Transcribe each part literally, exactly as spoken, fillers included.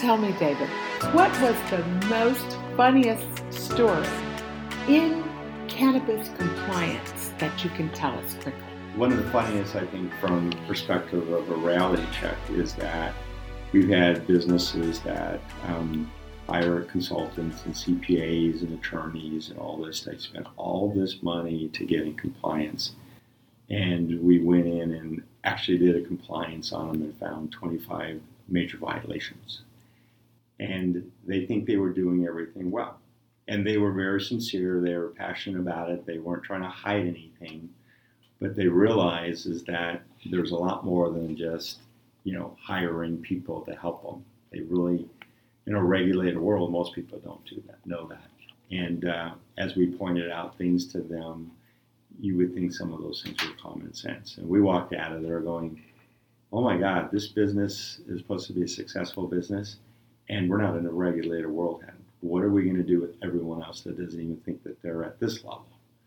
tell me, David, what was the most funniest story in cannabis compliance that you can tell us quickly? One of the funniest, I think, from the perspective of a reality check is that we've had businesses that um, hire consultants and C P As and attorneys and all this. They spent all this money to get in compliance. And we went in and actually did a compliance on them and found twenty-five major violations. And they think they were doing everything well. And they were very sincere. They were passionate about it. They weren't trying to hide anything. But they realized is that there's a lot more than just, you know, hiring people to help them. They really, in a regulated world, most people don't do that, know that. And uh, as we pointed out things to them, you would think some of those things were common sense. And we walked out of there going, oh my God, this business is supposed to be a successful business, and we're not in a regulated world. What are we going to do with everyone else that doesn't even think that they're at this level?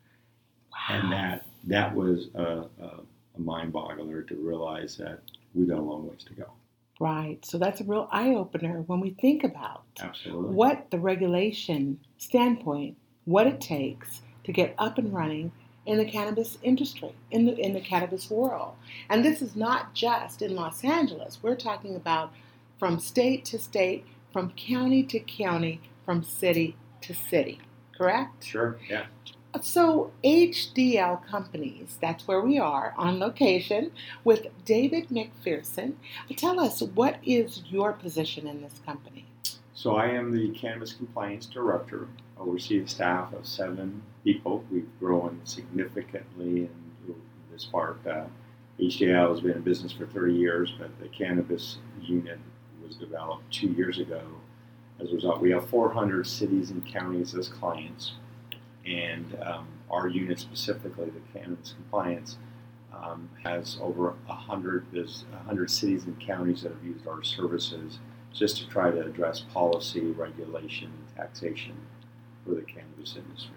Wow. And that that was a, a, a mind-boggler to realize that we've got a long ways to go. Right. So that's a real eye-opener when we think about Absolutely. What the regulation standpoint, what it takes to get up and running in the cannabis industry, in the in the cannabis world. And this is not just in Los Angeles. We're talking about from state to state, from county to county, from city to city, correct? Sure, yeah. So H D L Companies, that's where we are, on location with David McPherson. Tell us, what is your position in this company? So I am the Cannabis Compliance Director. I oversee a staff of seven people. We've grown significantly in this part. Uh, H D L has been in business for thirty years, but the cannabis unit was developed two years ago. As a result, we have four hundred cities and counties as clients. And um, our unit specifically, the Cannabis Compliance, um, has over one hundred, there's one hundred cities and counties that have used our services just to try to address policy, regulation, and taxation for the cannabis industry.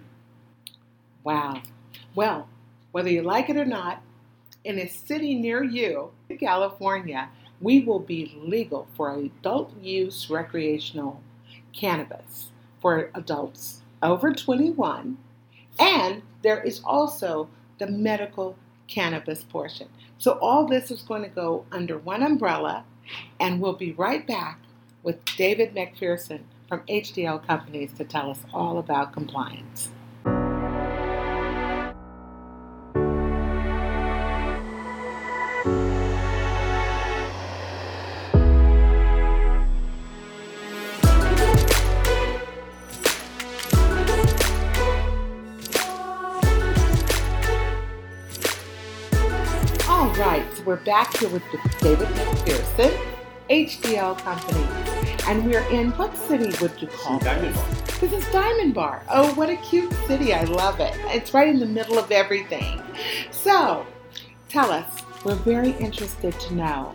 Wow. Well, whether you like it or not, in a city near you, in California, we will be legal for adult use recreational cannabis for adults over twenty-one, and there is also the medical cannabis portion. So all this is going to go under one umbrella, and we'll be right back with David McPherson from H D L Companies to tell us all about compliance. All right, so we're back here with David McPherson, H D L Companies, and we're in, what city would you call this? Diamond Bar. This is Diamond Bar. Oh, what a cute city. I love it. It's right in the middle of everything. So, tell us, we're very interested to know,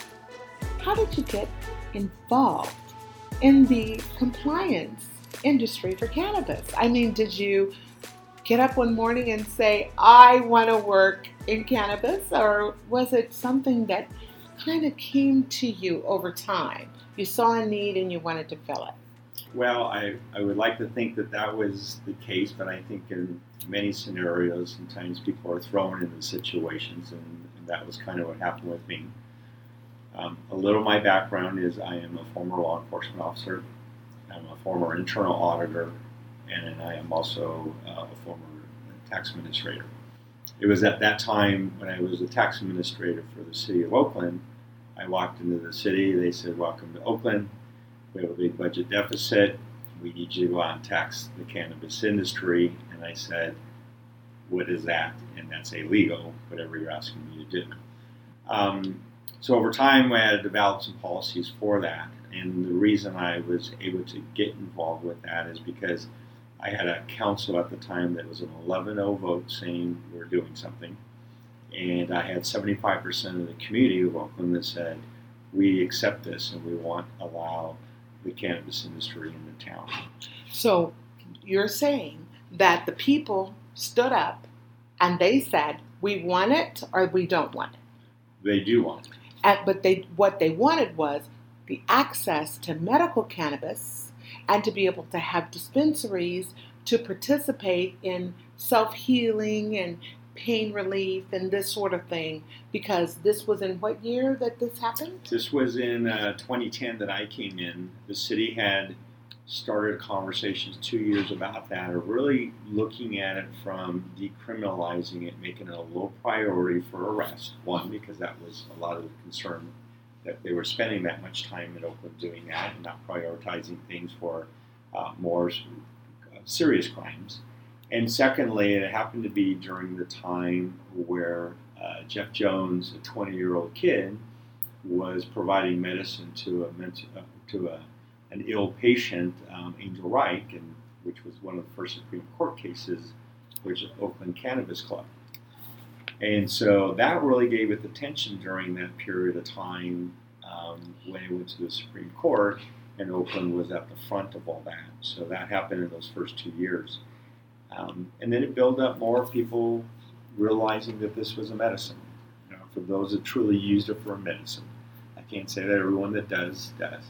how did you get involved in the compliance industry for cannabis? I mean, did you get up one morning and say, I want to work in cannabis, or was it something that kind of came to you over time? You saw a need and you wanted to fill it. Well, I, I would like to think that that was the case, but I think in many scenarios, sometimes people are thrown into situations, and, and that was kind of what happened with me. Um, a little of my background is I am a former law enforcement officer, I'm a former internal auditor, and I am also uh, a former tax administrator. It was at that time when I was a tax administrator for the city of Oakland. I walked into the city, they said, welcome to Oakland. We have a big budget deficit. We need you to go out and tax the cannabis industry. And I said, what is that? And that's illegal, whatever you're asking me to do. Um, so over time, I had to develop some policies for that. And the reason I was able to get involved with that is because I had a council at the time that was an eleven oh vote saying we're doing something. And I had seventy-five percent of the community of Oakland that said, we accept this and we want to allow the cannabis industry in the town. So you're saying that the people stood up and they said, we want it or we don't want it. They do want it. And, but they what they wanted was the access to medical cannabis and to be able to have dispensaries to participate in self-healing and pain relief and this sort of thing, because this was in what year that this happened? This was in uh, twenty ten that I came in. The city had started conversations two years about that, of really looking at it from decriminalizing it, making it a low priority for arrest. One, because that was a lot of the concern that they were spending that much time in Oakland doing that and not prioritizing things for uh, more uh, serious crimes. And secondly, it happened to be during the time where uh, Jeff Jones, a twenty-year-old kid, was providing medicine to a mental, uh, to a, an ill patient, um, Angel Reich, and which was one of the first Supreme Court cases, which is Oakland Cannabis Club. And so that really gave it attention during that period of time um, when it went to the Supreme Court, and Oakland was at the front of all that. So that happened in those first two years. Um, and then it built up more people realizing that this was a medicine. You know, for those that truly used it for a medicine. I can't say that everyone that does, does.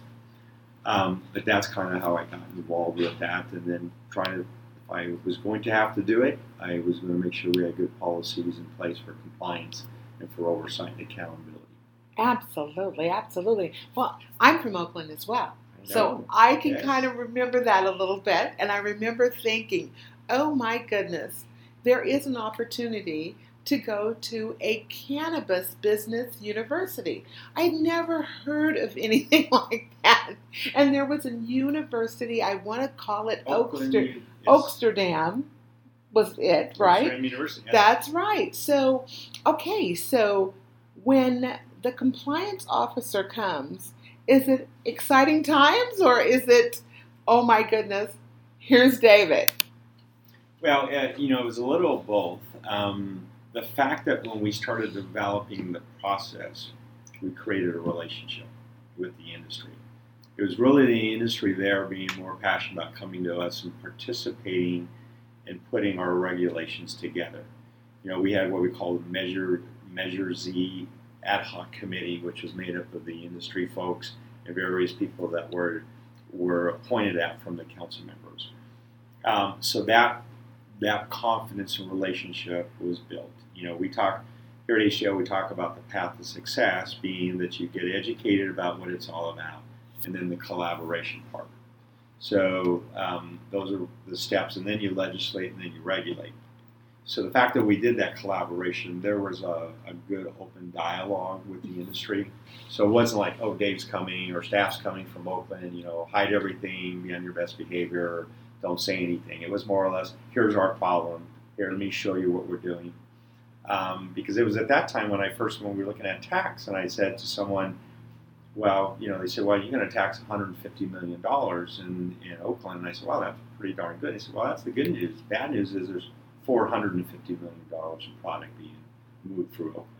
Um, but that's kind of how I got involved with that. And then trying to, if I was going to have to do it, I was going to make sure we had good policies in place for compliance and for oversight and accountability. Absolutely, absolutely. Well, I'm from Oakland as well. I So I can Yes. kind of remember that a little bit. And I remember thinking, oh my goodness, there is an opportunity to go to a cannabis business university. I'd never heard of anything like that. And there was a university, I want to call it Oakland, Oakster, yes. Oaksterdam was it, right? Oaksterdam University, yes. That's right. So, okay, so when the compliance officer comes, is it exciting times or is it, oh my goodness, here's David? Well, uh, you know, it was a little of both. Um, the fact that when we started developing the process, we created a relationship with the industry. It was really the industry there being more passionate about coming to us and participating and putting our regulations together. You know, we had what we call the Measure, Measure Z ad hoc committee, which was made up of the industry folks and various people that were were appointed at from the council members. Um, so that that confidence and relationship was built. You know, we talk here at A C O, we talk about the path to success being that you get educated about what it's all about, and then the collaboration part. So um, those are the steps, and then you legislate and then you regulate. So the fact that we did that collaboration, there was a, a good open dialogue with the industry. So it wasn't like, oh, Dave's coming or staff's coming from Oakland, you know, hide everything, be on your best behavior, don't say anything. It was more or less, here's our problem, here, let me show you what we're doing. Um, because it was at that time when I first, when we were looking at tax, and I said to someone, well, you know, they said, well, you're going to tax one hundred fifty million dollars in, in Oakland. And I said, well, that's pretty darn good. They said, well, that's the good news. Bad news is there's four hundred fifty million dollars in product being moved through Oakland.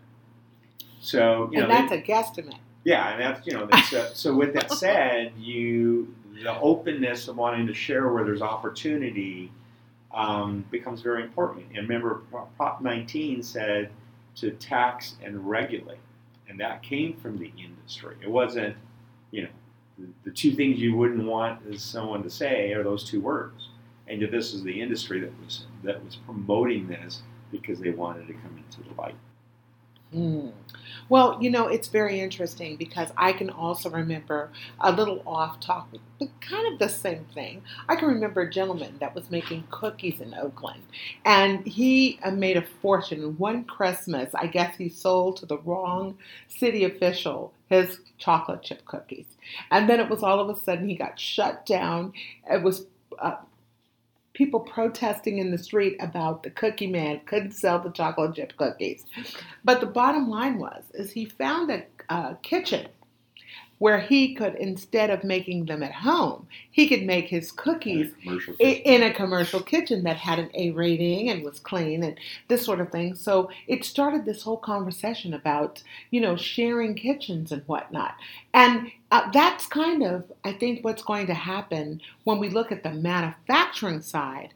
So, you and know, that's they, a guesstimate. yeah, and that's, you know, that's, uh, so with that said, you, the openness of wanting to share where there's opportunity um, becomes very important. And remember, Prop nineteen said to tax and regulate, and that came from the industry. It wasn't, you know, the, the two things you wouldn't want is someone to say are those two words. And this is the industry that was that was promoting this because they wanted to come into the light. Hmm. Well, you know, it's very interesting because I can also remember a little off topic, but kind of the same thing. I can remember a gentleman that was making cookies in Oakland, and he uh, made a fortune. One Christmas, I guess he sold to the wrong city official his chocolate chip cookies. And then it was all of a sudden he got shut down. It was uh, people protesting in the street about the cookie man couldn't sell the chocolate chip cookies. But the bottom line was, is he found a, a kitchen where he could, instead of making them at home, he could make his cookies In a commercial i- kitchen. in a commercial kitchen that had an A rating and was clean and this sort of thing. So it started this whole conversation about, you know, sharing kitchens and whatnot. And uh, that's kind of, I think, what's going to happen when we look at the manufacturing side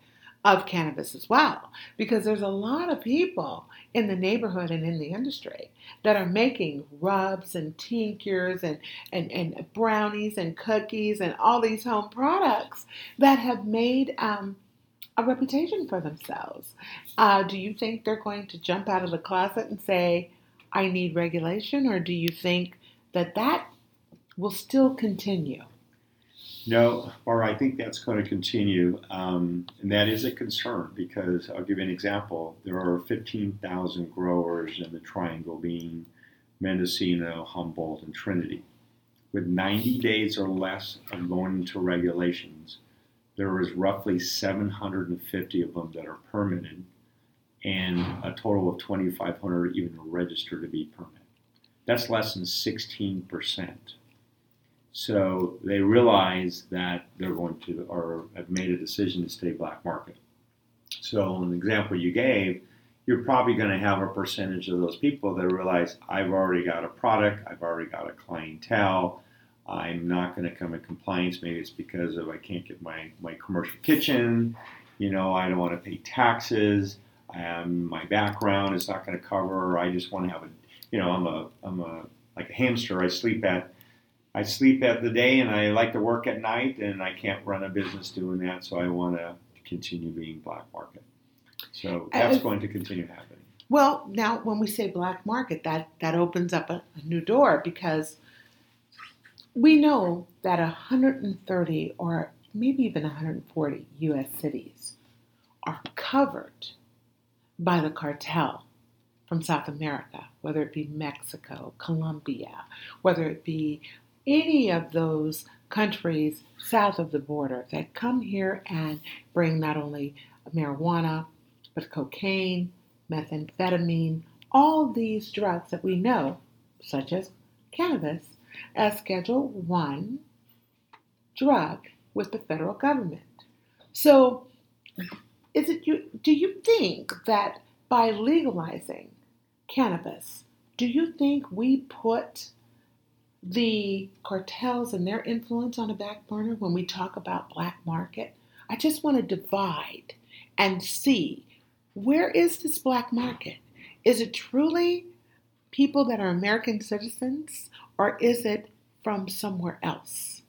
of cannabis as well, because there's a lot of people in the neighborhood and in the industry that are making rubs and tinctures and, and, and brownies and cookies and all these home products that have made um, a reputation for themselves. Uh, do you think they're going to jump out of the closet and say, I need regulation, or do you think that that will still continue? No, or I think that's going to continue, um, and that is a concern because I'll give you an example. There are fifteen thousand growers in the Triangle, being Mendocino, Humboldt, and Trinity. With ninety days or less of going into regulations, there is roughly seven hundred fifty of them that are permitted, and a total of twenty-five hundred even registered to be permitted. That's less than sixteen percent. So they realize that they're going to, or have made a decision to stay black market. So in the example you gave, you're probably going to have a percentage of those people that realize, I've already got a product, I've already got a clientele, I'm not going to come in compliance. Maybe it's because of I can't get my, my commercial kitchen, you know, I don't want to pay taxes, um, my background is not going to cover, I just want to have a, you know, I'm a, I'm a, like a hamster, I sleep at I sleep at the day and I like to work at night, and I can't run a business doing that, so I want to continue being black market. So that's uh, going to continue happening. Well, now when we say black market, that, that opens up a, a new door, because we know that one hundred thirty or maybe even one hundred forty U S cities are covered by the cartel from South America, whether it be Mexico, Colombia, whether it be any of those countries south of the border that come here and bring not only marijuana, but cocaine, methamphetamine, all these drugs that we know, such as cannabis, as Schedule One drug with the federal government. So, is it you? Do you think that by legalizing cannabis, do you think we put the cartels and their influence on a back burner when we talk about black market? I just want to divide and see, where is this black market? Is it truly people that are American citizens, or is it from somewhere else?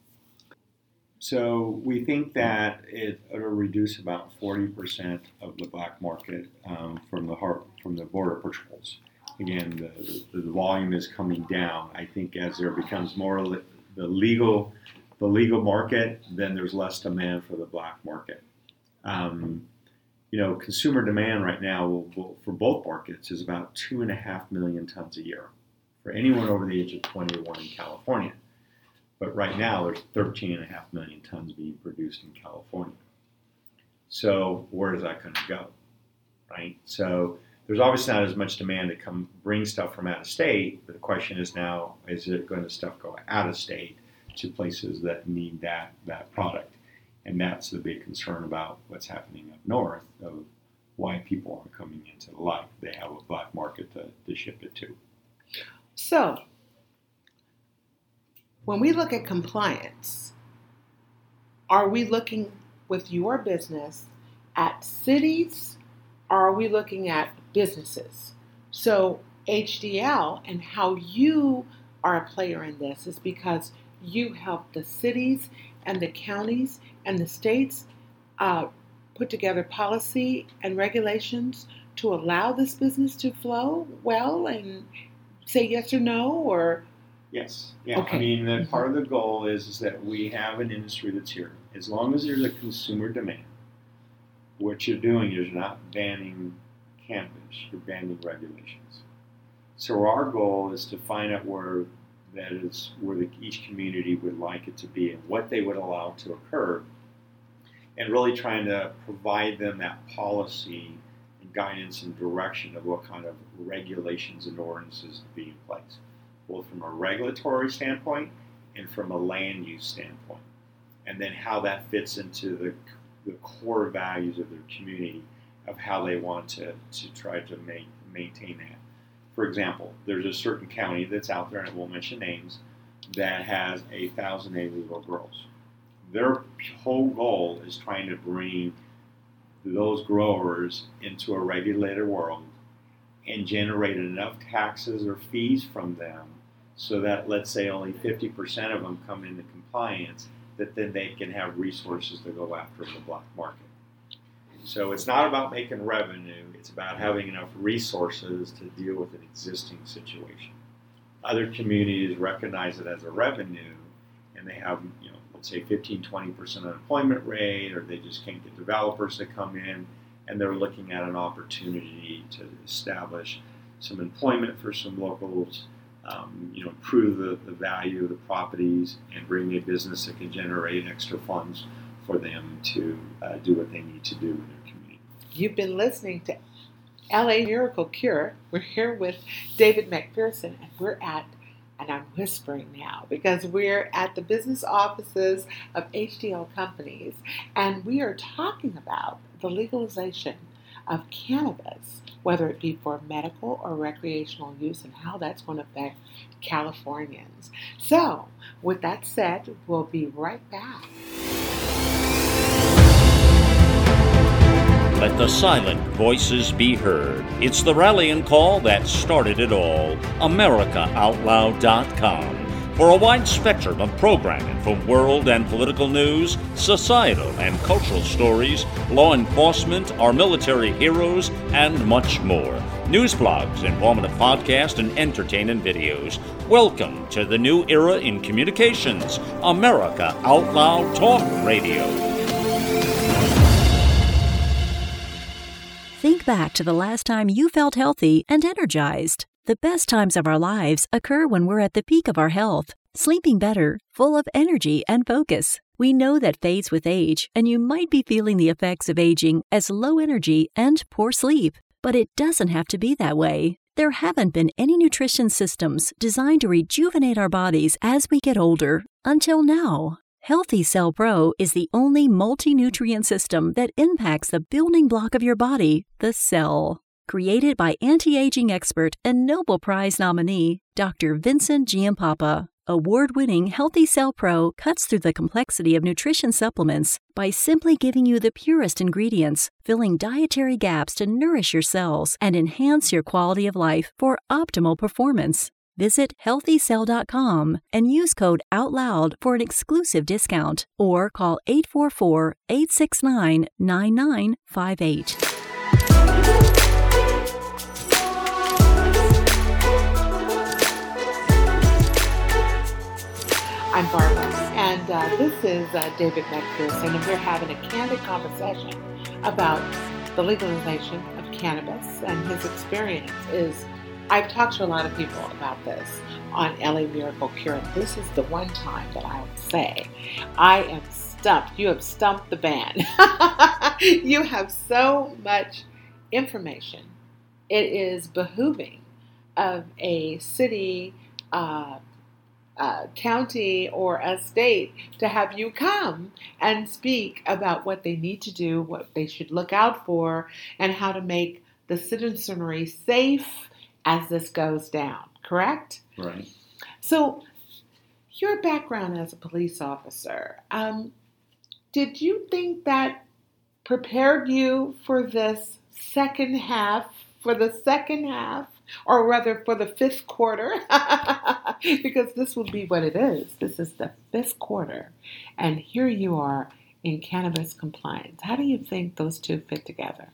So we think that it will reduce about forty percent of the black market um, from the heart, from the border patrols. Again, the, the volume is coming down. I think as there becomes more le- the legal, the legal market, then there's less demand for the black market. Um, you know, consumer demand right now will, will, for both markets is about two and a half million tons a year for anyone over the age of twenty-one in California. But right now there's thirteen and a half million tons being produced in California. So where is that going to go, right? So there's obviously not as much demand to come bring stuff from out of state, but the question is now, is it going to stuff go out of state to places that need that, that product? And that's the big concern about what's happening up north, of why people aren't coming into the light. They have a black market to, to ship it to. So, when we look at compliance, are we looking with your business at cities, or are we looking at businesses? So H D L and how you are a player in this is because you help the cities and the counties and the states uh, put together policy and regulations to allow this business to flow well and say yes or no, or? Yes. Yeah. Okay. I mean, the, Mm-hmm. part of the goal is, is that we have an industry that's here. As long as there's a consumer demand, what you're doing is you're not banning cannabis, you're banning regulations. So our goal is to find out where that is, where the, each community would like it to be and what they would allow to occur, and really trying to provide them that policy and guidance and direction of what kind of regulations and ordinances to be in place, both from a regulatory standpoint and from a land use standpoint, and then how that fits into the the core values of their community, of how they want to, to try to make, maintain that. For example, there's a certain county that's out there, and I won't mention names, that has a thousand illegal grows. Their whole goal is trying to bring those growers into a regulated world and generate enough taxes or fees from them so that, let's say, only fifty percent of them come into compliance, that then they can have resources to go after the black market. So it's not about making revenue, it's about having enough resources to deal with an existing situation. Other communities recognize it as a revenue, and they have, you know, let's say fifteen, twenty percent unemployment rate, or they just can't get developers to come in, and they're looking at an opportunity to establish some employment for some locals, um, you know, improve the, the value of the properties, and bring a business that can generate extra funds for them to uh, do what they need to do in their community. You've been listening to L A Miracle Cure. We're here with David McPherson, and we're at, and I'm whispering now, because we're at the business offices of H D L Companies, and we are talking about the legalization of cannabis, whether it be for medical or recreational use, and how that's going to affect Californians. So, with that said, we'll be right back. Let the silent voices be heard. It's the rallying call that started it all. America Out Loud dot com. For a wide spectrum of programming from world and political news, societal and cultural stories, law enforcement, our military heroes, and much more. News blogs, informative podcasts, and entertaining videos. Welcome to the new era in communications. America Out Loud Talk Radio. Think back to the last time you felt healthy and energized. The best times of our lives occur when we're at the peak of our health, sleeping better, full of energy and focus. We know that fades with age, and you might be feeling the effects of aging as low energy and poor sleep. But it doesn't have to be that way. There haven't been any nutrition systems designed to rejuvenate our bodies as we get older until now. Healthy Cell Pro is the only multi-nutrient system that impacts the building block of your body, the cell. Created by anti-aging expert and Nobel Prize nominee, Doctor Vincent Giampapa, award-winning Healthy Cell Pro cuts through the complexity of nutrition supplements by simply giving you the purest ingredients, filling dietary gaps to nourish your cells and enhance your quality of life for optimal performance. Visit healthy cell dot com and use code OUTLOUD for an exclusive discount, or call eight four four, eight six nine, nine nine five eight. I'm Barbara, and uh, this is uh, David McPherson, and we're having a candid conversation about the legalization of cannabis, and his experience is, I've talked to a lot of people about this on L A Miracle Cure, and this is the one time that I would say, I am stumped. You have stumped the band. You have so much information. It is behooving of a city, uh, Uh, county or a state to have you come and speak about what they need to do, what they should look out for, and how to make the citizenry safe as this goes down, correct? Right. So, your background as a police officer, um, did you think that prepared you for this second half, for the second half, or rather for the fifth quarter, because this will be what it is. This is the fifth quarter, and here you are in cannabis compliance. How do you think those two fit together?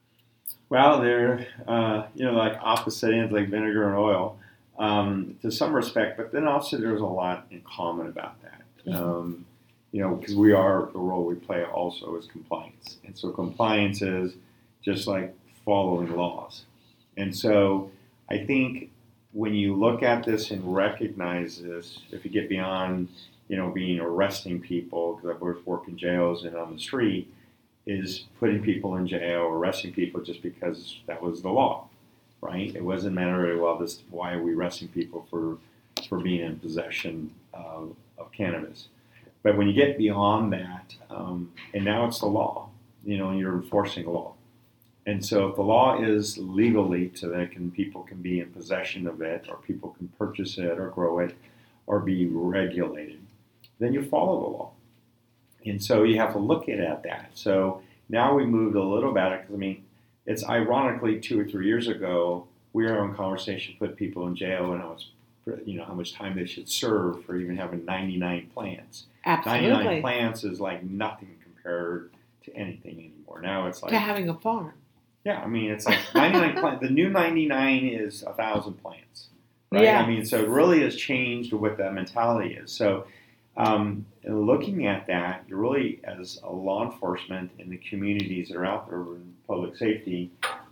Well, they're, uh, you know, like opposite ends, like vinegar and oil, um, to some respect, but then also there's a lot in common about that. Mm-hmm. Um, you know, because we are, the role we play also is compliance. And so compliance is just like following laws. And so I think when you look at this and recognize this, if you get beyond, you know, being arresting people, because I've worked work in jails and on the street, is putting people in jail, arresting people just because that was the law, right? It wasn't matter, well, this, why are we arresting people for for being in possession of, of cannabis? But when you get beyond that, um, and now it's the law, you know, and you're enforcing law. And so if the law is legally so that can, people can be in possession of it, or people can purchase it or grow it or be regulated, then you follow the law. And so you have to look at that. So now we moved a little better because, I mean, it's ironically two or three years ago, we were in conversation, put people in jail, and I was, you know, how much time they should serve for even having ninety-nine plants. Absolutely. ninety-nine plants is like nothing compared to anything anymore. Now it's like to having a farm. Yeah, I mean, it's like ninety-nine plants. The new ninety-nine is a thousand plants, right? Yeah. I mean, so it really has changed what that mentality is. So, um, looking at that, you really, as a law enforcement in the communities that are out there in public safety,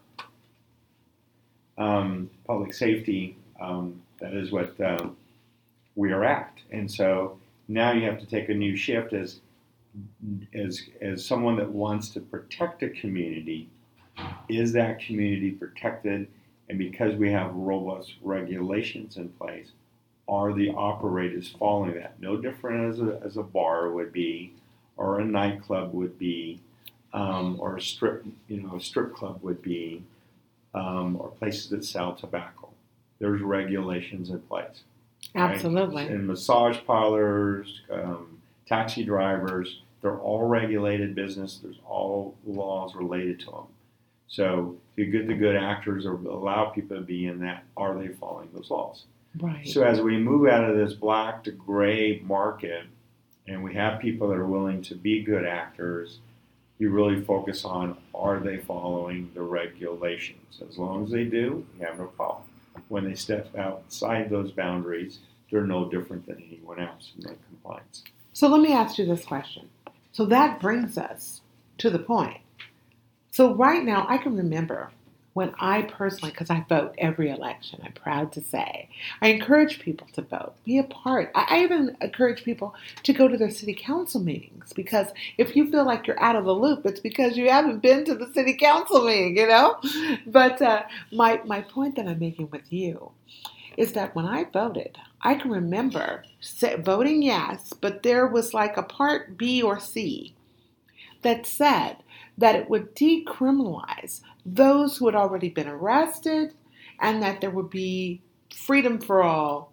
um, public safety, um, that is what um, we are at. And so now you have to take a new shift as as as someone that wants to protect a community. Is that community protected? And because we have robust regulations in place, are the operators following that? No different as a, as a bar would be, or a nightclub would be, um, or a strip, you know, a strip club would be, um, or places that sell tobacco. There's regulations in place. Right? Absolutely. And massage parlors, um, taxi drivers, they're all regulated business. There's all laws related to them. So the good, the good actors or allow people to be in that. Are they following those laws? Right. So as we move out of this black to gray market, and we have people that are willing to be good actors, you really focus on, are they following the regulations? As long as they do, you have no problem. When they step outside those boundaries, they're no different than anyone else in their compliance. So let me ask you this question. So that brings us to the point. So right now, I can remember when I personally, because I vote every election, I'm proud to say, I encourage people to vote, be a part. I, I even encourage people to go to their city council meetings, because if you feel like you're out of the loop, it's because you haven't been to the city council meeting, you know? But uh, my, my point that I'm making with you is that when I voted, I can remember voting yes, but there was like a part B or C that said that it would decriminalize those who had already been arrested and that there would be freedom for all.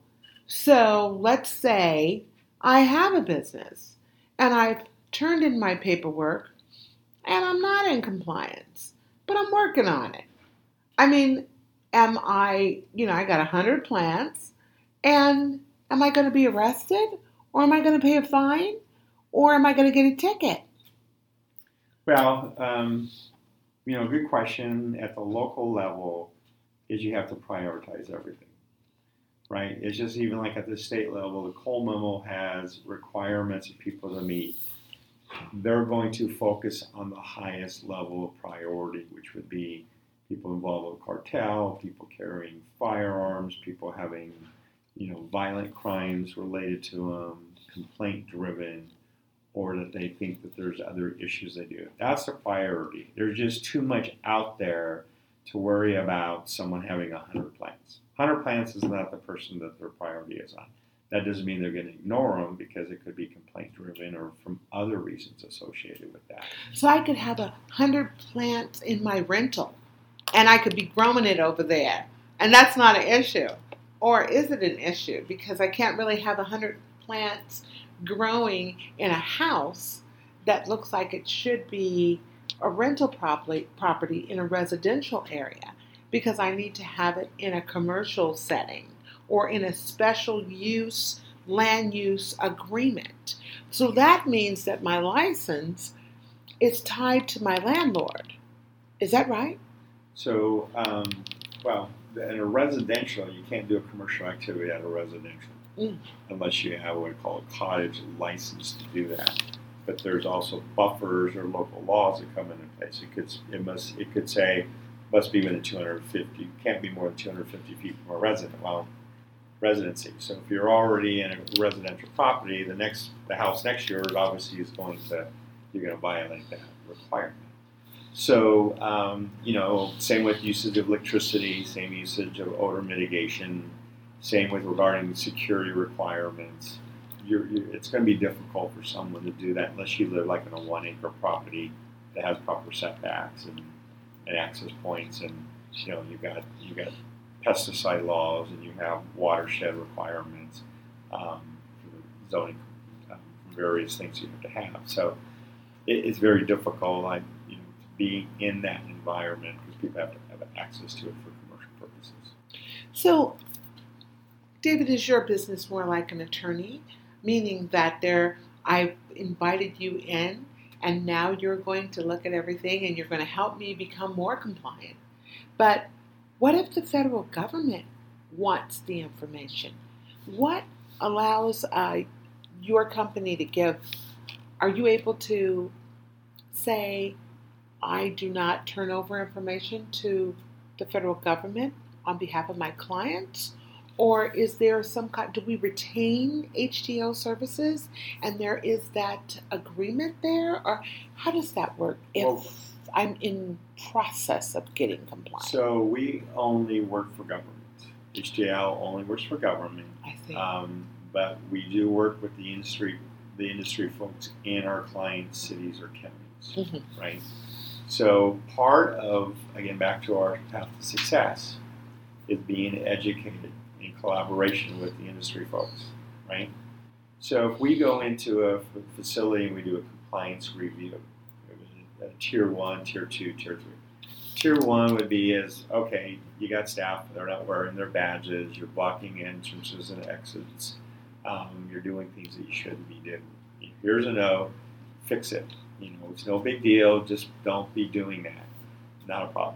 So let's say I have a business and I've turned in my paperwork and I'm not in compliance, but I'm working on it. I mean, am I, you know, I got one hundred plants, and am I going to be arrested, or am I going to pay a fine, or am I going to get a ticket? Well, um, you know, good question. At the local level, is you have to prioritize everything, right? It's just even like at the state level, the Cole Memo has requirements of people to meet. They're going to focus on the highest level of priority, which would be people involved with cartel, people carrying firearms, people having, you know, violent crimes related to them, complaint-driven, or that they think that there's other issues they do. That's a priority. There's just too much out there to worry about someone having one hundred plants. one hundred plants is not the person that their priority is on. That doesn't mean they're going to ignore them, because it could be complaint-driven or from other reasons associated with that. So I could have a hundred plants in my rental, and I could be growing it over there, and that's not an issue. Or is it an issue? Because I can't really have a hundred plants growing in a house that looks like it should be a rental property property in a residential area, because I need to have it in a commercial setting or in a special use land use agreement. So that means that my license is tied to my landlord. Is that right? So, um, well, in a residential, you can't do a commercial activity at a residential. Mm. Unless you have what we call a cottage license to do that. But there's also buffers or local laws that come into place. It could it must it could say must be within two hundred fifty, can't be more than two hundred fifty feet from a resident. Well, residency. So if you're already in a residential property, the next the house next to yours obviously is going to you're going to violate that requirement. So um, you know, same with usage of electricity, same usage of odor mitigation. Same with regarding security requirements. You're, you're, it's going to be difficult for someone to do that unless you live like in a one-acre property that has proper setbacks and, and access points, and you know you've got you got pesticide laws, and you have watershed requirements um, for zoning, um, various things you have to have. So it, it's very difficult. I, you be in that environment because people have to have access to it for commercial purposes. So, David, is your business more like an attorney, meaning that there I've invited you in and now you're going to look at everything and you're going to help me become more compliant? But what if the federal government wants the information? What allows uh, your company to give? Are you able to say, I do not turn over information to the federal government on behalf of my clients? Or is there some kind, do we retain H T O services and there is that agreement there? Or how does that work if Well, I'm in process of getting compliant? So we only work for government. H T L only works for government. I see. Um, but we do work with the industry, the industry folks in our client cities or counties, Mm-hmm. right? So part of, again, back to our path to success, is being educated in collaboration with the industry folks, right? So if we go into a f- facility and we do a compliance review, a tier one, tier two, tier three. Tier one would be is, okay, you got staff, they're not wearing their badges, you're blocking entrances and exits, um, you're doing things that you shouldn't be doing. Here's a no, fix it. You know, it's no big deal, just don't be doing that. Not a problem.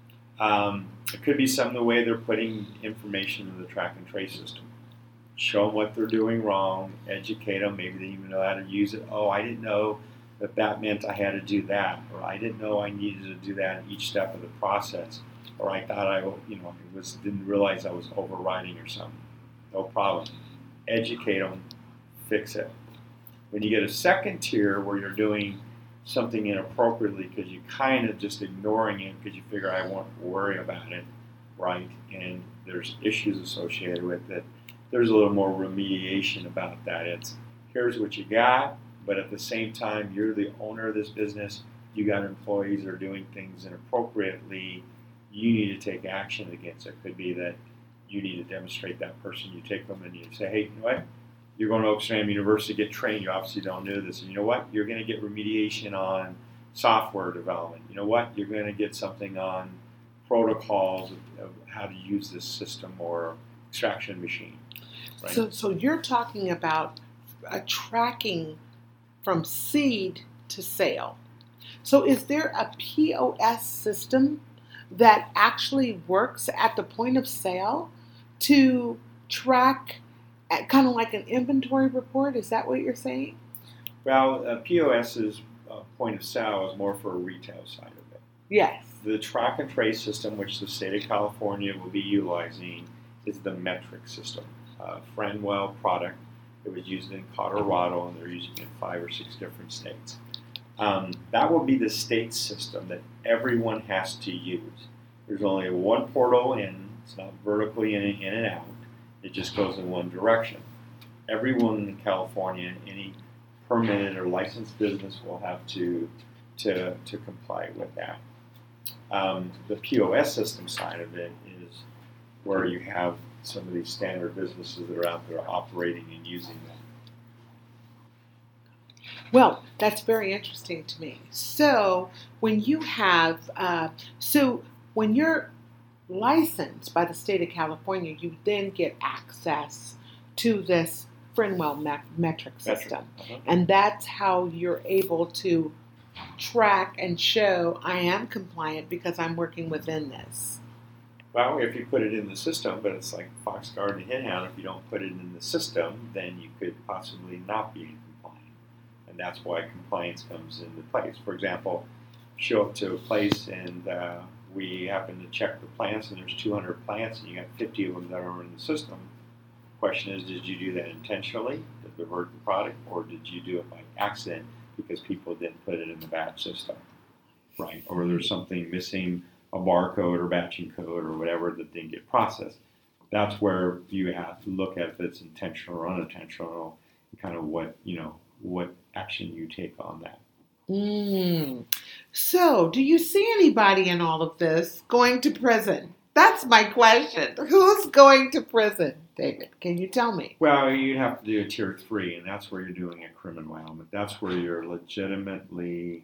Um, it could be some of the way they're putting information in the track and trace system. Show them what they're doing wrong, educate them, maybe they even know how to use it. Oh, I didn't know that that meant I had to do that, or I didn't know I needed to do that in each step of the process, or I thought I, you know, I was didn't realize I was overriding or something. No problem. Educate them, fix it. When you get a second tier where you're doing something inappropriately because you kind of just ignoring it because you figure I won't worry about it, right? And there's issues associated with it. There's a little more remediation about that. It's here's what you got, but at the same time, you're the owner of this business. You got employees that are doing things inappropriately. You need to take action against it. It could be that you need to demonstrate that person. You take them and you say, hey, you know what? You're going to Oaksterdam University to get trained. You obviously don't know this. And you know what? You're going to get remediation on software development. You know what? You're going to get something on protocols of, of how to use this system or extraction machine. Right? So, so you're talking about a tracking from seed to sale. So is there a P O S system that actually works at the point of sale to track at kind of like an inventory report? Is that what you're saying? Well, uh, P O S's uh, point of sale is more for a retail side of it. Yes. The track and trace system, which the state of California will be utilizing, is the metric system. Uh, Friendwell product. It was used in Colorado, and they're using it in five or six different states. Um, that will be the state system that everyone has to use. There's only one portal in. It's not vertically in, in and out. It just goes in one direction. Everyone in California, any permitted or licensed business will have to to, to comply with that. Um, the P O S system side of it is where you have some of these standard businesses that are out there operating and using them. Well, that's very interesting to me. So when you have, uh, so when you're licensed by the state of California, you then get access to this Friendwell me- metric system. Uh-huh. And that's how you're able to track and show I am compliant because I'm working within this. Well, if you put it in the system, but it's like Fox Guard and Henhound, if you don't put it in the system, then you could possibly not be compliant. And that's why compliance comes into place. For example, show up to a place and uh, we happen to check the plants and there's two hundred plants and you got fifty of them that are in the system. The question is, did you do that intentionally to divert the product, or did you do it by accident because people didn't put it in the batch system, right? Or there's something missing, a barcode or batching code or whatever that didn't get processed. That's where you have to look at if it's intentional or unintentional, and kind of what, you know, what action you take on that. Mm. So, do you see anybody in all of this going to prison? That's my question. Who's going to prison, David? Can you tell me? Well, you'd have to do a tier three, and that's where you're doing a criminal element. That's where you're legitimately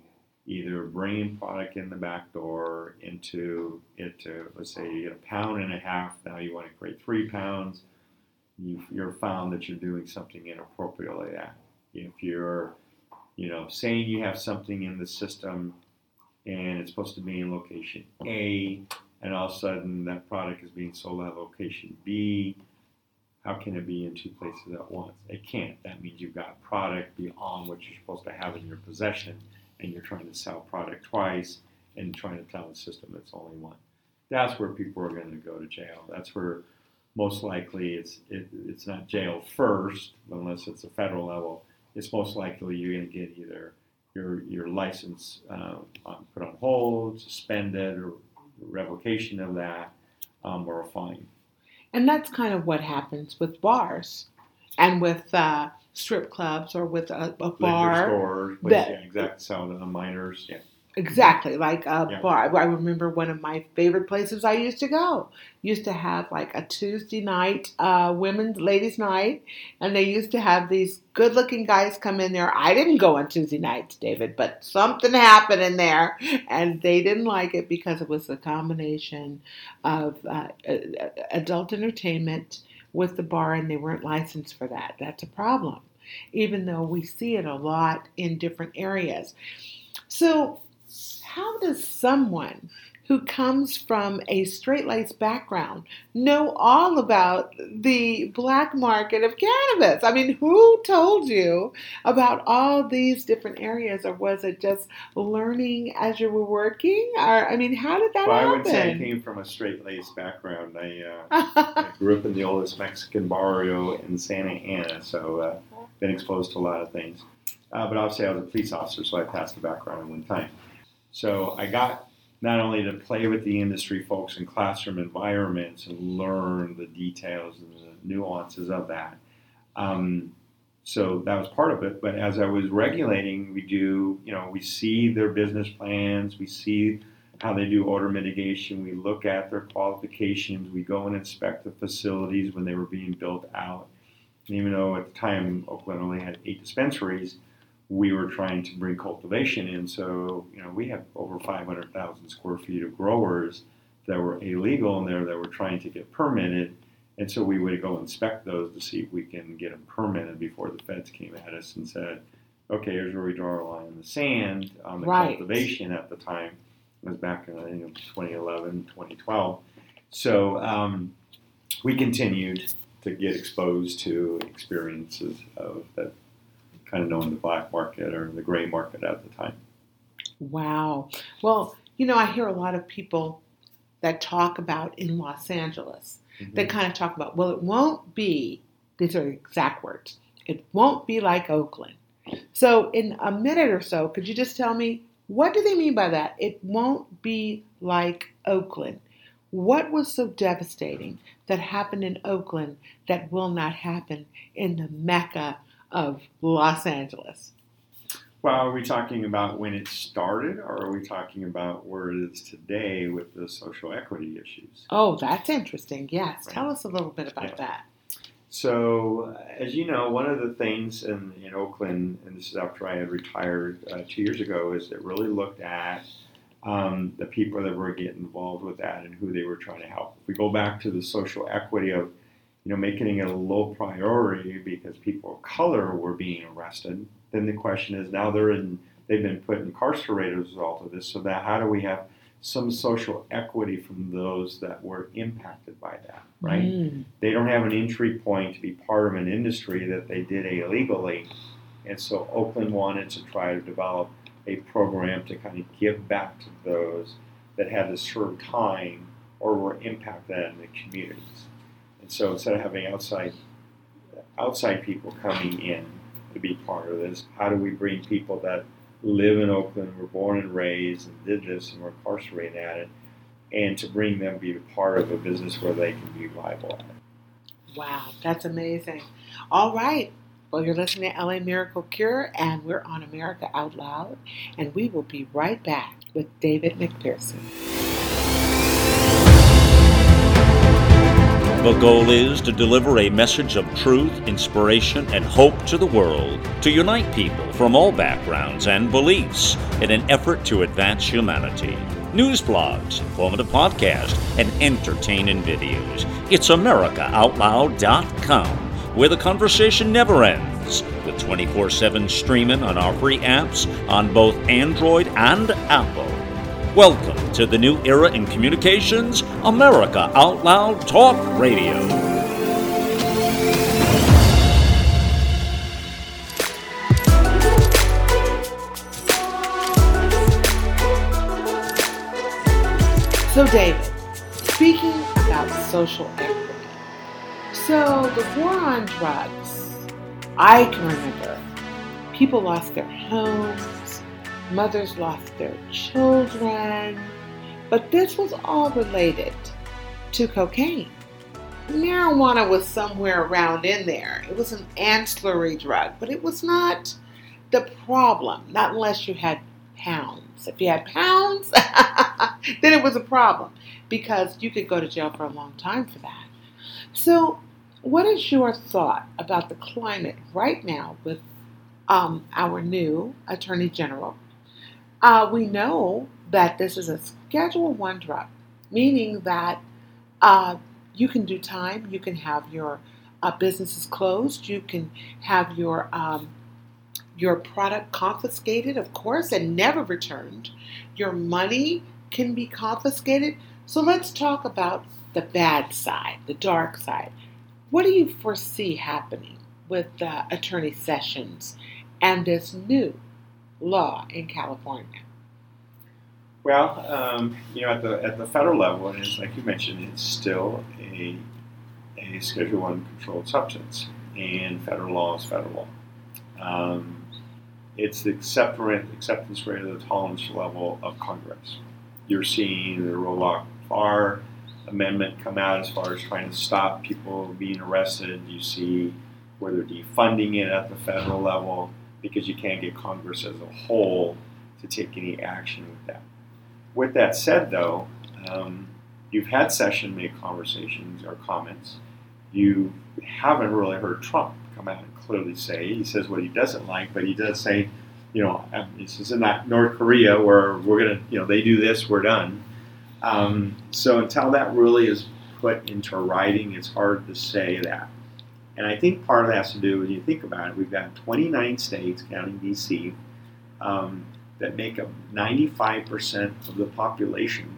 either bringing product in the back door into, into let's say you get a pound and a half, now you want to create three pounds, you've, you're found that you're doing something inappropriately like that. If you're, you know, saying you have something in the system and it's supposed to be in location A, and all of a sudden that product is being sold at location B, how can it be in two places at once? It can't. That means you've got product beyond what you're supposed to have in your possession, and you're trying to sell product twice and trying to tell the system it's only one. That's where people are going to go to jail. That's where most likely it's it, it's not jail first, unless it's a federal level. It's most likely you're going to get either your your license uh, put on hold, suspended, or revocation of that, um, or a fine. And that's kind of what happens with bars and with uh, strip clubs or with a, a bar. Liquor stores, that, yeah, exactly, selling to minors, yeah. Exactly, like a yeah. bar. I remember one of my favorite places I used to go. Used to have like a Tuesday night, uh, women's, ladies' night, and they used to have these good-looking guys come in there. I didn't go on Tuesday nights, David, but something happened in there, and they didn't like it because it was a combination of uh, adult entertainment with the bar, and they weren't licensed for that. That's a problem, even though we see it a lot in different areas. So how does someone who comes from a straight-laced background know all about the black market of cannabis? I mean, who told you about all these different areas, or was it just learning as you were working? Or, I mean, how did that well, happen? I would say I came from a straight-laced background. I, uh, I grew up in the oldest Mexican barrio in Santa Ana, so uh, been exposed to a lot of things. Uh, but obviously I was a police officer, so I passed the background at one time. So I got not only to play with the industry folks in classroom environments and learn the details and the nuances of that. Um, so that was part of it. But as I was regulating, we do, you know, we see their business plans, we see how they do odor mitigation, we look at their qualifications, we go and inspect the facilities when they were being built out. And even though at the time Oakland only had eight dispensaries, we were trying to bring cultivation in. So, you know, we have over five hundred thousand square feet of growers that were illegal in there that were trying to get permitted. And so we would go inspect those to see if we can get them permitted before the feds came at us and said, okay, here's where we draw a line in the sand on the right. cultivation at the time. It was back in, you know, twenty eleven, twenty twelve. So um, we continued to get exposed to experiences of that, kind of knowing the black market or the gray market at the time. Wow. Well, you know, I hear a lot of people that talk about in Los Angeles, mm-hmm. they kind of talk about, well, it won't be, these are exact words, it won't be like Oakland. So in a minute or so, could you just tell me, what do they mean by that? It won't be like Oakland. What was so devastating that happened in Oakland that will not happen in the Mecca of Los Angeles? Well, are we talking about when it started, or are we talking about where it is today with the social equity issues? Oh, that's interesting. Yes. Right. Tell us a little bit about yeah. that. So, as you know, one of the things in, in Oakland, and this is after I had retired uh, two years ago, is it really looked at um, the people that were getting involved with that and who they were trying to help. If we go back to the social equity of, you know, making it a low priority because people of color were being arrested, then the question is now they're in, they've been put incarcerated as a result of this. So that how do we have some social equity from those that were impacted by that, right? Mm. They don't have an entry point to be part of an industry that they did illegally. And so Oakland wanted to try to develop a program to kind of give back to those that had to serve time or were impacted in the communities. And so instead of having outside outside people coming in to be part of this, how do we bring people that live in Oakland, were born and raised, and did this and were incarcerated at it, and to bring them to be part of a business where they can be viable at it. Wow, that's amazing. All right. Well, you're listening to L A Miracle Cure, and we're on America Out Loud, and we will be right back with David McPherson. The goal is to deliver a message of truth, inspiration, and hope to the world, to unite people from all backgrounds and beliefs in an effort to advance humanity. News blogs, informative podcasts, and entertaining videos. It's America Out Loud dot com, where the conversation never ends, with twenty-four seven streaming on our free apps on both Android and Apple. Welcome to the new era in communications, America Out Loud Talk Radio. So, David, speaking about social equity, so the war on drugs, I can remember people lost their homes, mothers lost their children, but this was all related to cocaine. Marijuana was somewhere around in there. It was an ancillary drug, but it was not the problem, not unless you had pounds. If you had pounds, then it was a problem because you could go to jail for a long time for that. So what is your thought about the climate right now with um, our new Attorney General? Uh, we know that this is a Schedule One drug, meaning that uh, you can do time, you can have your uh, businesses closed, you can have your um, your product confiscated, of course, and never returned. Your money can be confiscated. So let's talk about the bad side, the dark side. What do you foresee happening with uh, Attorney Sessions and this new law in California? Well, um, you know, at the at the federal level, and it's like you mentioned, it's still a a Schedule One controlled substance, and federal law is federal law. Um, it's the acceptance acceptance rate of the tolerance level of Congress. You're seeing the Roloff-Farr amendment come out as far as trying to stop people being arrested. You see where they're defunding it at the federal level because you can't get Congress as a whole to take any action with that. With that said, though, um, you've had Sessions make conversations or comments. You haven't really heard Trump come out and clearly say. He says what he doesn't like, but he does say, you know, this is not North Korea where we're going to, you know, they do this, we're done. Um, so until that really is put into writing, it's hard to say that. And I think part of that has to do, when you think about it, we've got twenty-nine states, counting D C, um, that make up ninety-five percent of the population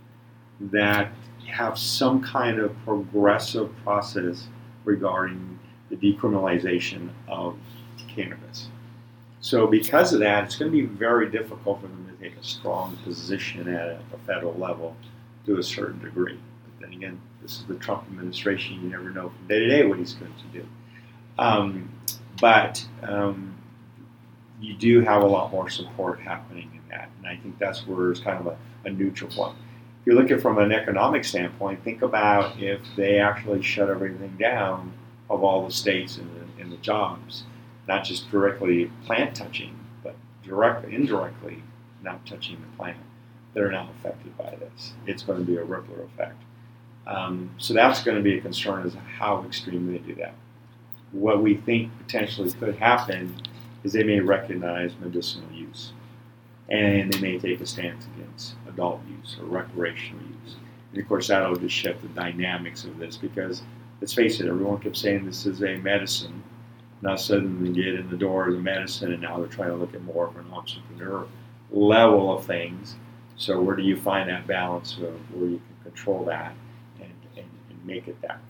that have some kind of progressive process regarding the decriminalization of cannabis. So because of that, it's going to be very difficult for them to take a strong position at a federal level to a certain degree. But then again, this is the Trump administration. You never know from day to day what he's going to do. Um, but um, you do have a lot more support happening in that. And I think that's where it's kind of a, a neutral point. If you look at it from an economic standpoint, think about if they actually shut everything down of all the states and the, and the jobs, not just directly plant touching, but directly, indirectly not touching the plant that are now affected by this. It's going to be a ripple effect. Um, so that's going to be a concern as to how extreme they do that. What we think potentially could happen is they may recognize medicinal use, and they may take a stance against adult use or recreational use. And of course, that'll just shift the dynamics of this because, let's face it, everyone kept saying this is a medicine. Now suddenly they get in the door of the medicine, and now they're trying to look at more of an entrepreneur level of things. So where do you find that balance of where you can control that and, and, and make it that?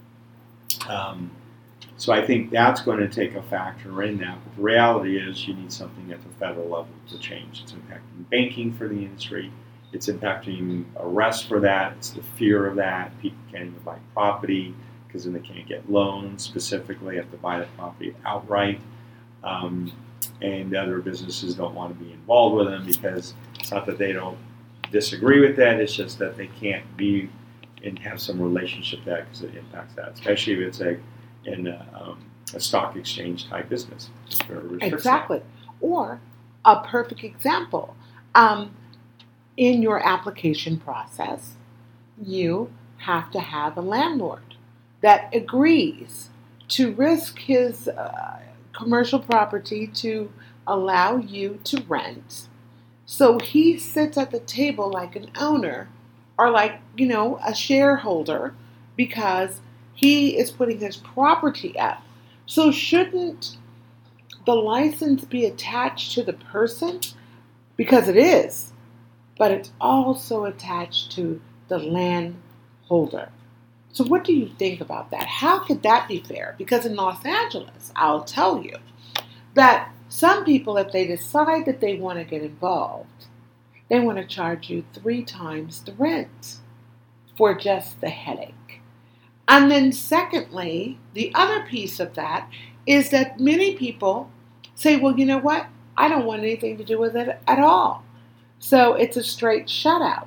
Um, so I think that's going to take a factor in that. But the reality is you need something at the federal level to change. It's impacting banking for the industry. It's impacting arrest for that. It's the fear of that. People can't even buy property because then they can't get loans specifically. They have to buy the property outright. Um, and other businesses don't want to be involved with them because it's not that they don't disagree with that. It's just that they can't be and have some relationship with that because it impacts that, especially if it's a in a, um, a stock exchange type business. Exactly. That. Or a perfect example. Um, in your application process, you have to have a landlord that agrees to risk his uh, commercial property to allow you to rent. So he sits at the table like an owner or like, you know, a shareholder because he is putting his property up. So shouldn't the license be attached to the person? Because it is, but it's also attached to the landholder. So what do you think about that? How could that be fair? Because in Los Angeles, I'll tell you that some people, if they decide that they want to get involved, they want to charge you three times the rent for just the headache. And then secondly, the other piece of that is that many people say, well, you know what? I don't want anything to do with it at all. So it's a straight shutout.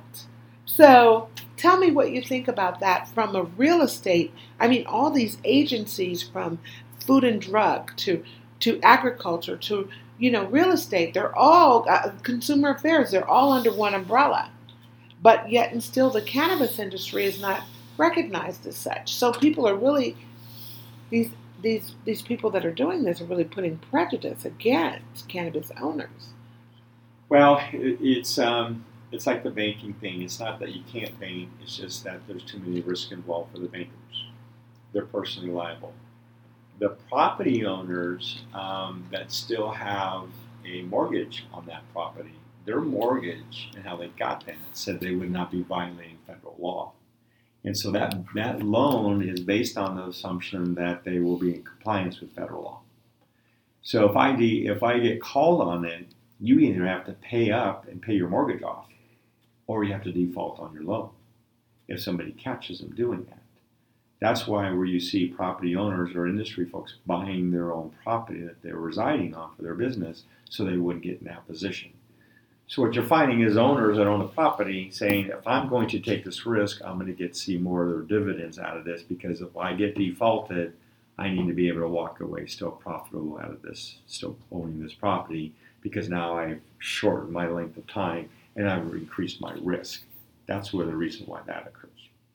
So tell me what you think about that from a real estate. I mean, all these agencies from food and drug to to agriculture to, you know, real estate, they're all, uh, consumer affairs, they're all under one umbrella. But yet and still the cannabis industry is not recognized as such. So people are really, these these these people that are doing this are really putting prejudice against cannabis owners. Well, it, it's um, it's like the banking thing. It's not that you can't bank. It's just that there's too many risks involved for the bankers. They're personally liable. The property owners um, that still have a mortgage on that property, their mortgage and how they got that said they would not be violating federal law. And so that, that loan is based on the assumption that they will be in compliance with federal law. So if I de- if I get called on it, you either have to pay up and pay your mortgage off, or you have to default on your loan if somebody catches them doing that. That's why where you see property owners or industry folks buying their own property that they're residing on for their business so they wouldn't get in that position. So what you're finding is owners that own the property saying, if I'm going to take this risk, I'm going to get see more of their dividends out of this, because if I get defaulted, I need to be able to walk away still profitable out of this, still owning this property, because now I've shortened my length of time and I've increased my risk. That's where the reason why that occurs.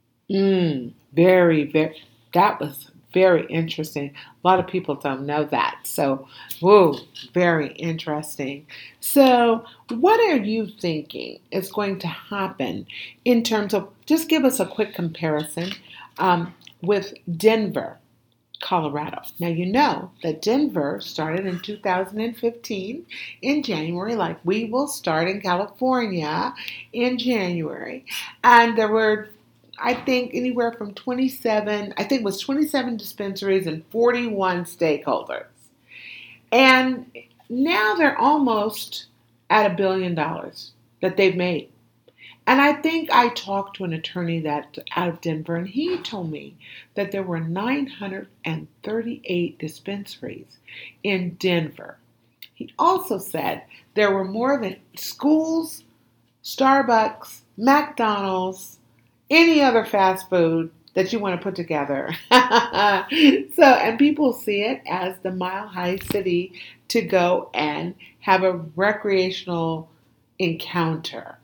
Mm, very, very, that was very interesting. A lot of people don't know that. So, whoa, very interesting. So, what are you thinking is going to happen in terms of, just give us a quick comparison um, with Denver, Colorado. Now, you know that Denver started in two thousand fifteen in January, like we will start in California in January. And there were, I think, anywhere from twenty-seven, I think it was twenty-seven dispensaries and forty-one stakeholders. And now they're almost at a billion dollars that they've made. And I think I talked to an attorney that out of Denver, and he told me that there were nine hundred thirty-eight dispensaries in Denver. He also said there were more than schools, Starbucks, McDonald's, any other fast food that you want to put together. So, and people see it as the mile high city to go and have a recreational encounter.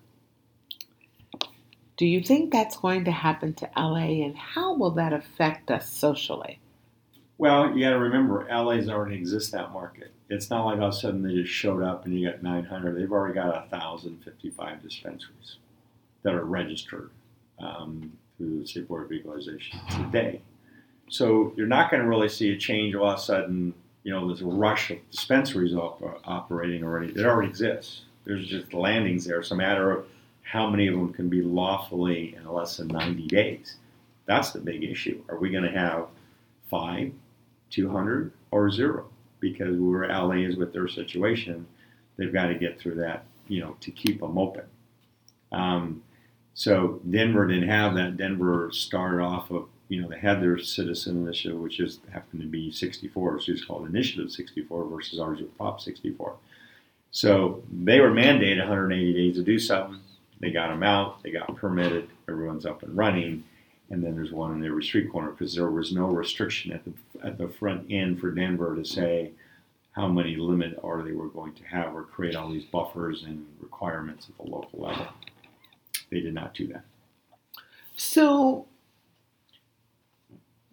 Do you think that's going to happen to L A, and how will that affect us socially? Well, you got to remember, L A's already exists that market. It's not like all of a sudden they just showed up and you got nine hundred. They've already got one thousand fifty-five dispensaries that are registered um, through the State Board of Legalization today. So you're not going to really see a change all of a sudden. You know, there's a rush of dispensaries op- operating already. It already exists. There's just landings there. It's a matter of how many of them can be lawfully in less than ninety days. That's the big issue. Are we going to have five, two hundred, or zero? Because where L A is with their situation, they've got to get through that, you know, to keep them open. Um, so Denver didn't have that. Denver started off of, you know, they had their citizen initiative, which is happened to be sixty-four, so it's called Initiative sixty-four versus ours with Prop sixty-four. So they were mandated one hundred eighty days to do something. They got them out, they got permitted, everyone's up and running, and then there's one in every street corner because there was no restriction at the at the front end for Denver to say how many limit or they were going to have or create all these buffers and requirements at the local level. They did not do that. So,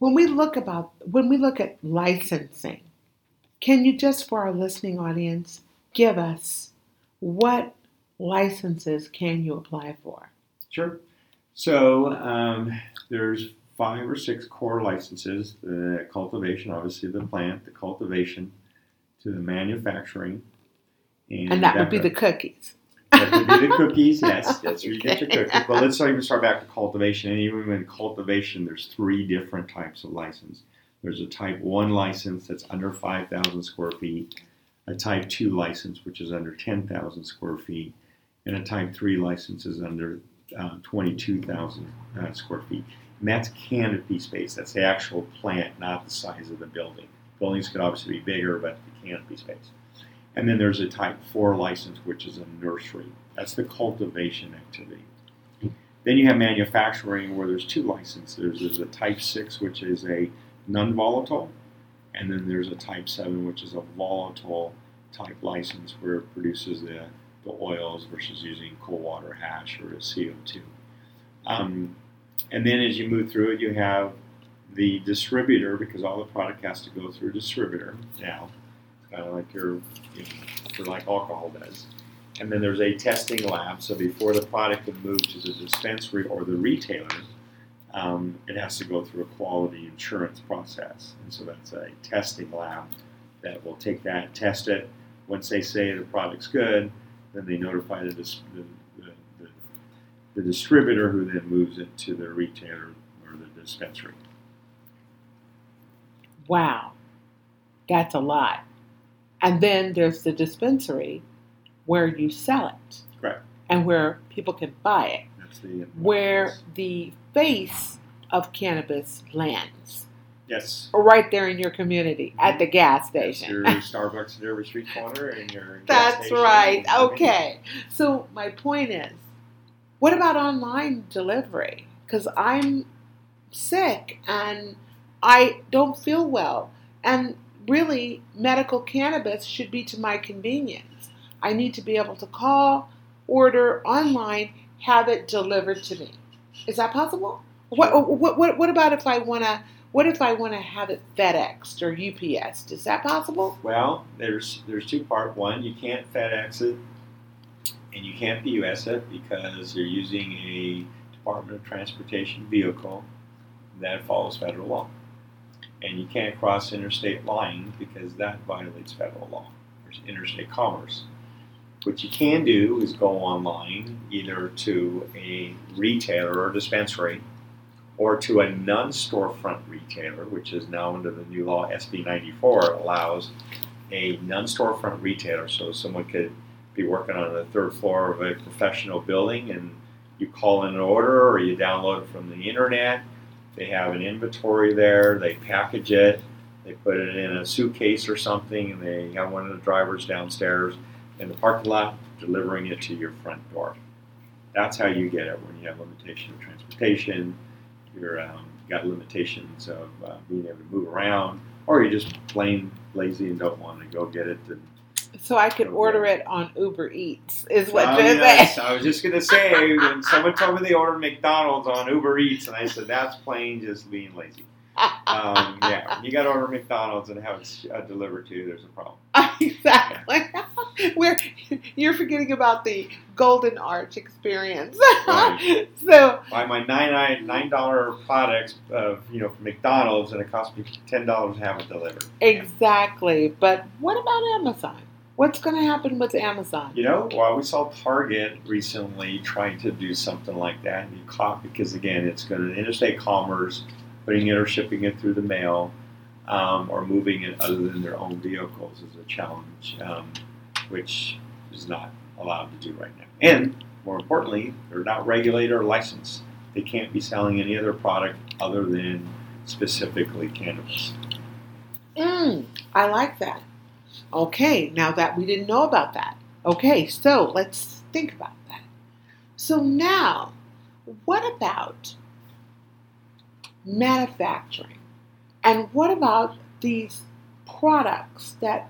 when we look about when we look at licensing, can you just for our listening audience give us what licenses can you apply for? Sure. So um, there's five or six core licenses: the cultivation, obviously the plant, the cultivation, to the manufacturing, and, and that would be the cookies. That would be the cookies, yes. That's where you get your cookies. But let's not even start back to cultivation. And even in cultivation, there's three different types of license. There's a type one license that's under five thousand square feet, a type two license, which is under ten thousand square feet, and a type three license is under uh, twenty-two thousand uh, square feet. And that's canopy space. That's the actual plant, not the size of the building. Buildings could obviously be bigger, but the canopy space. And then there's a type four license, which is a nursery. That's the cultivation activity. Then you have manufacturing, where there's two licenses. There's a type six, which is a non-volatile, and then there's a type seven, which is a volatile type license, where it produces the, the oils versus using cold water hash or a C O two. Um, and then as you move through it, you have the distributor, because all the product has to go through a distributor now. Kind of like your, you know, for like alcohol does. And then there's a testing lab. So before the product can move to the dispensary or the retailer, um, it has to go through a quality insurance process. And so that's a testing lab that will take that, test it. Once they say the product's good, then they notify the, dis- the, the, the, the distributor, who then moves it to the retailer or the dispensary. Wow, that's a lot. And then there's the dispensary where you sell it. Correct. And where people can buy it. That's the where the face of cannabis lands. Yes. Right there in your community, at the gas station. That's your Starbucks at every street corner and your gas That's station. right. Okay. So my point is, what about online delivery? Because I'm sick and I don't feel well. And really, medical cannabis should be to my convenience. I need to be able to call, order online, have it delivered to me. Is that possible? What what what, what about if I wanna what if I wanna have it FedExed or U P S? Is that possible? Well, there's there's two parts. One, you can't FedEx it, and you can't P U S it because you're using a Department of Transportation vehicle that follows federal law. And you can't cross interstate lines because that violates federal law. There's interstate commerce. What you can do is go online either to a retailer or dispensary or to a non-storefront retailer, which is now under the new law S B ninety-four allows a non-storefront retailer. So someone could be working on the third floor of a professional building and you call in an order or you download it from the internet. They have an inventory there, they package it, they put it in a suitcase or something, and they have one of the drivers downstairs in the parking lot delivering it to your front door. That's how you get it when you have limitation of transportation, you're um, got limitations of uh, being able to move around, or you're just plain lazy and don't want to go get it. And so I could order it on Uber Eats, is what oh, you're yes. saying. I was just going to say, when someone told me they ordered McDonald's on Uber Eats, and I said, that's plain just being lazy. Um, yeah, you got to order McDonald's and have it uh, delivered to you, there's a problem. Exactly. Where you're forgetting about the Golden Arch experience. Right. So buy my nine nine dollar products, uh, you know, from McDonald's, and it costs me ten dollars to have it delivered. Exactly. But what about Amazon? What's going to happen with Amazon? You know, well, we saw Target recently trying to do something like that, and you caught because again, it's going to interstate commerce, putting it or shipping it through the mail, um, or moving it other than their own vehicles is a challenge, um, which is not allowed to do right now. And more importantly, they're not regulated or licensed. They can't be selling any other product other than specifically cannabis. Mm, I like that. Okay, now that we didn't know about that. Okay, so let's think about that. So now, what about manufacturing? And what about these products that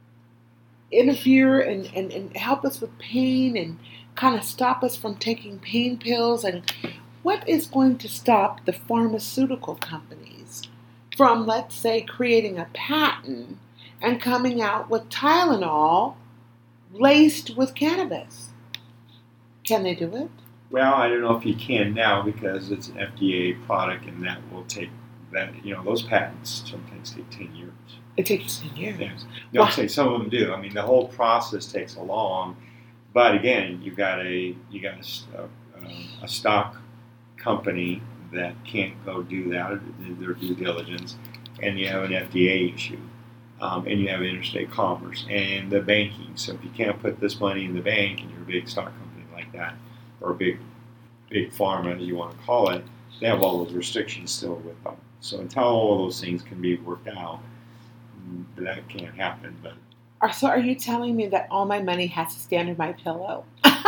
interfere and, and, and help us with pain and kind of stop us from taking pain pills? And what is going to stop the pharmaceutical companies from, let's say, creating a patent and coming out with Tylenol laced with cannabis. Can they do it? Well, I don't know if you can now because it's an F D A product, and that will take that. You know, those patents sometimes take ten years. It takes ten years. Yeah. No, Wow. say some of them do. I mean, the whole process takes a long. But again, you got a you got a, a, a stock company that can't go do that, their due diligence, and you have an F D A issue, um, and you have interstate commerce and the banking. So if you can't put this money in the bank, and you're a big stock company like that, or a big big pharma, as you want to call it, they have all those restrictions still with them. So until all of those things can be worked out, that can't happen. But Are- So are you telling me that all my money has to stay under my pillow?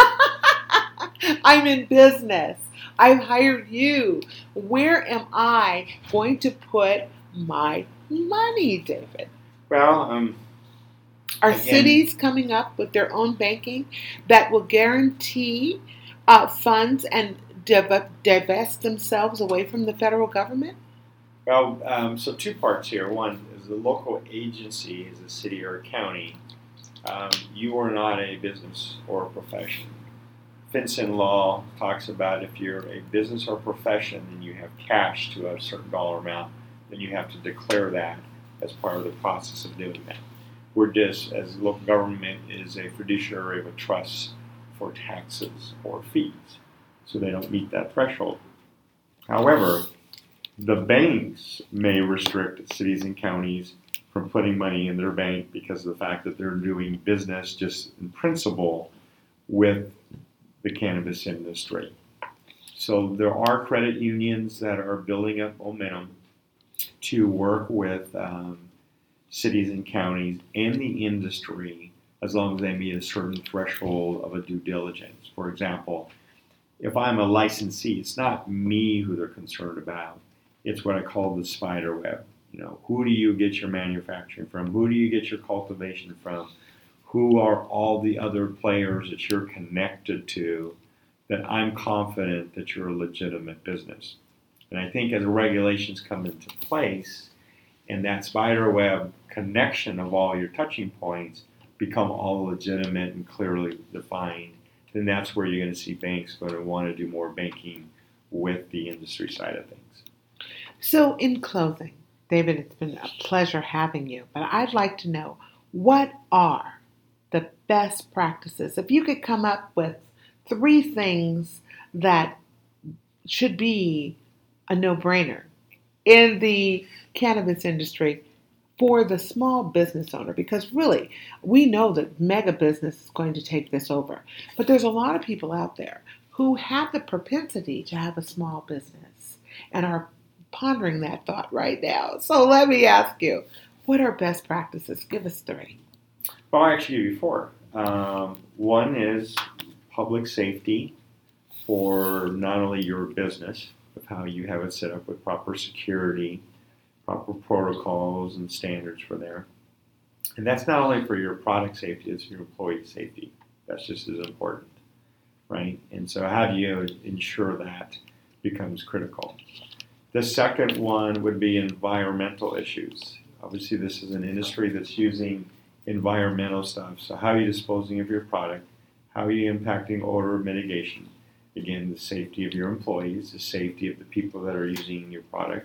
I'm in business. I've hired you. Where am I going to put my money, David? well, um, Are Again- cities coming up with their own banking that will guarantee uh, funds and div- divest themselves away from the federal government? well, um, so two parts here. One is the local agency is a city or a county. Um, you are not a business or a profession. FinCEN law talks about if you're a business or profession and you have cash to a certain dollar amount, then you have to declare that as part of the process of doing that. We're just, as local government, is a fiduciary of a trust for taxes or fees, so they don't meet that threshold. However, the banks may restrict cities and counties from putting money in their bank because of the fact that they're doing business just in principle with the cannabis industry. So there are credit unions that are building up momentum to work with um, cities and counties and the industry as long as they meet a certain threshold of a due diligence. For example, if I'm a licensee, it's not me who they're concerned about. It's what I call the spider web. You know, who do you get your manufacturing from? Who do you get your cultivation from? Who are all the other players that you're connected to that I'm confident that you're a legitimate business? And I think as regulations come into place and that spider web connection of all your touching points become all legitimate and clearly defined, then that's where you're going to see banks going to want to do more banking with the industry side of things. So in closing, David, it's been a pleasure having you, but I'd like to know, what are the best practices? If you could come up with three things that should be a no-brainer in the cannabis industry for the small business owner, because really, we know that mega business is going to take this over. But there's a lot of people out there who have the propensity to have a small business and are pondering that thought right now. So let me ask you, what are best practices? Give us three. Well, actually, before. Um, one is public safety for not only your business, but how you have it set up with proper security, proper protocols and standards for there. And that's not only for your product safety, it's for your employee safety. That's just as important, right? And so how do you ensure that becomes critical? The second one would be environmental issues. Obviously, this is an industry that's using environmental stuff. So how are you disposing of your product? How are you impacting odor mitigation? Again, the safety of your employees, the safety of the people that are using your product.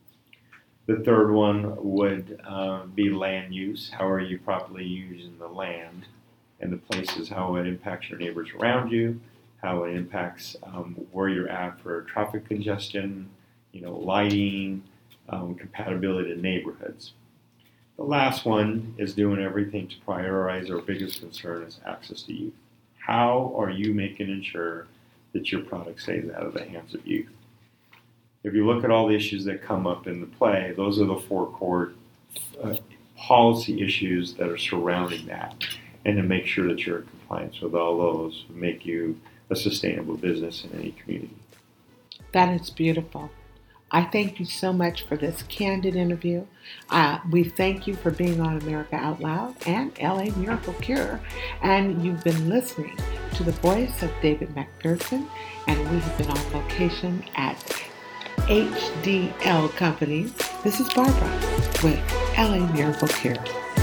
The third one would uh, be land use. How are you properly using the land and the places, how it impacts your neighbors around you, how it impacts um, where you're at for traffic congestion, you know, lighting, um, compatibility to neighborhoods. The last one is doing everything to prioritize our biggest concern is access to youth. How are you making sure that your product stays out of the hands of youth? If you look at all the issues that come up in the play, those are the four core uh, policy issues that are surrounding that. And to make sure that you're in compliance with all those will make you a sustainable business in any community. That is beautiful. I thank you so much for this candid interview. Uh, we thank you for being on America Out Loud and L A Miracle Cure. And you've been listening to the voice of David McPherson. And we have been on location at H D L Companies This is Barbara with L A Miracle Care.